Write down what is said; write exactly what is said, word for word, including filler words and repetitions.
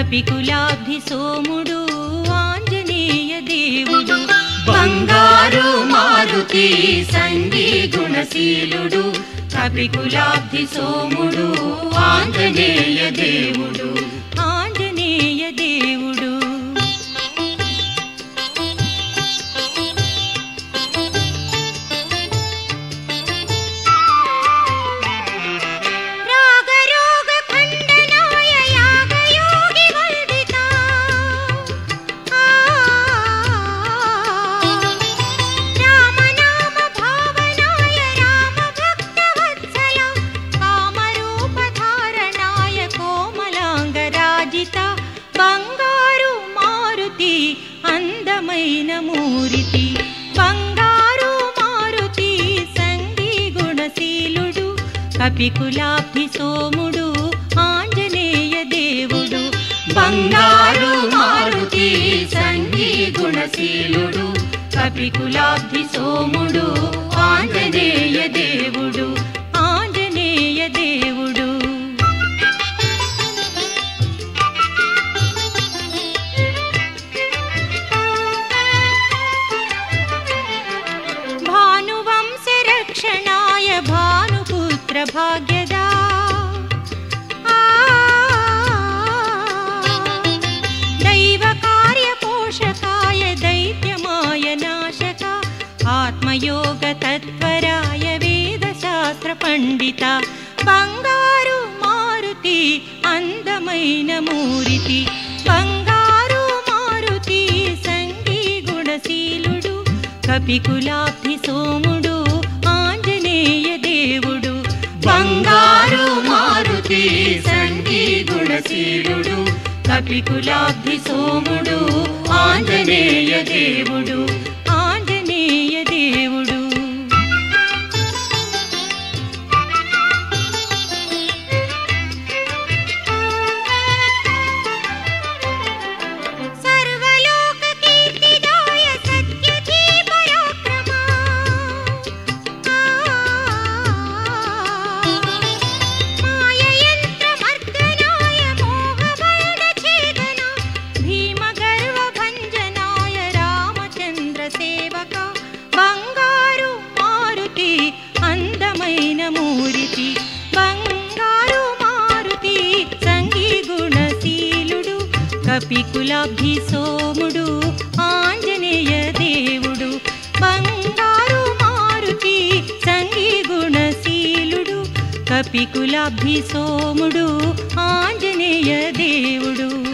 కపికులాబ్ధి సోముడు ఆంజనేయ దేవుడు బంగారు మారుతి సంగీ గుణశీలుడు కపికులాబ్ధి సోముడు ఆంజనేయ దేవుడు ఆంజనేయ దేవుడు బంగారు మారుతి అందమైన మూరితి బంగారు మారుతి సంగీ గుణశీలుడు కపికులాబ్ధి సోముడు ఆంజనేయ దేవుడు బంగారు మారుతి సంగీ గుణశీలుడు కపికులాబ్ధి సోముడు ఆంజనేయ దేవుడు ఆంజనేయ దేవుడు భానువంశరక్షణాయ భానుపుత్ర భాగ్యదా దైవ కార్యపోషకాయ దైత్యమాయ నాశక ఆత్మయోగ తత్వరాయ వేదశాస్త్ర పండిత బంగారు మారుతి అందమైన మూరితి బంగారు మారుతి సంగీ గుణశీలుడు కపికులాబ్ధి సోముడు ఆంజనేయ దేవుడు బంగారు మారుతి సంగీ గుణశీలుడు కపికులాబ్ధి సోముడు ఆంజనేయ దేవుడు ఆంజనేయ దేవుడు సర్వలోక కీర్తిదాయ సత్యధీ పరాక్రమ మాయయంత్ర మర్దనాయ మోహబల ఛేదన భీమ గర్వ భంజనాయ రామచంద్ర సేవక బంగారు మారుతి అందమైన మూరితి బంగారు మారుతి సంగీ గుణశీలుడు కపికులాబ్ధి సోముడు ఆంజనేయ దేవుడు బంగారు మారుతి సంగీ గుణశీలుడు కపికులాబ్ధి సోముడు ఆంజనేయ దేవుడు।